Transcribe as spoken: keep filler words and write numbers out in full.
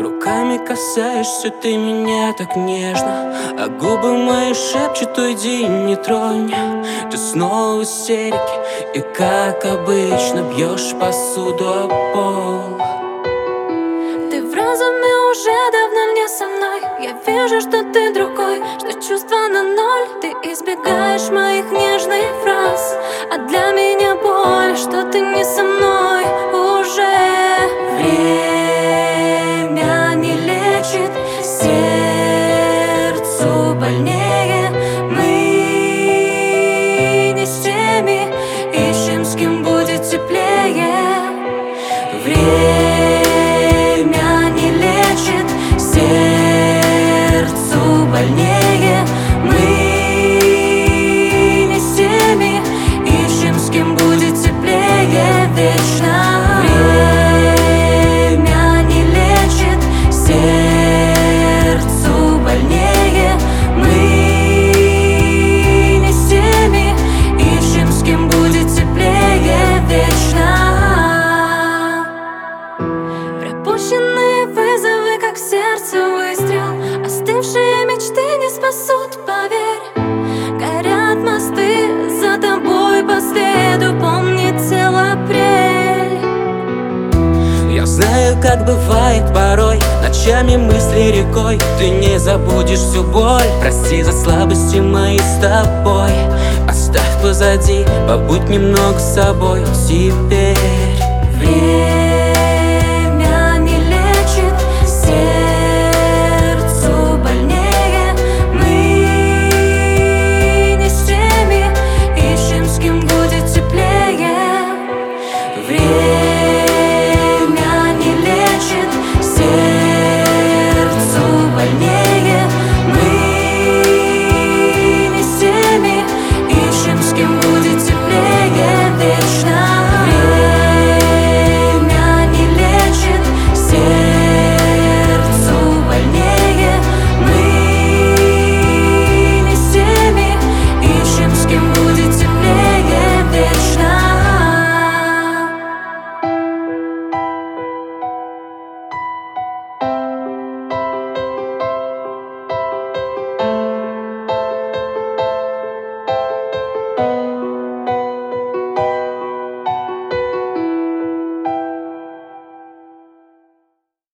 Руками касаешься ты меня так нежно, а губы мои шепчут: уйди, не тронь. Ты снова в истерике и, как обычно, бьешь посуду о пол. Ты в разуме уже давно не со мной. Я вижу, что ты другой, что чувства на ноль. Ты избегаешь моих нежных фраз, а для меня боль, что ты не со мной уже. Время не лечит, сердцу больнее. Мы не с теми, ищем, с кем будет теплее. Время не лечит, сердцу больнее. Мы не с теми, ищем, с кем будет теплее вечно. Время не лечит, сердцу больнее. Мы не с теми, ищем, с кем будет теплее вечно. Пропущенные вызовы, как сердце выстрел. Остывшие мечты не спасут, поверь. Горят мосты, за тобой по следу помнится апрель. Я знаю, как бывает порой, ночами мысли рекой. Ты не забудешь всю боль, прости за слабости мои с тобой. Оставь позади, побудь немного с собой теперь. Время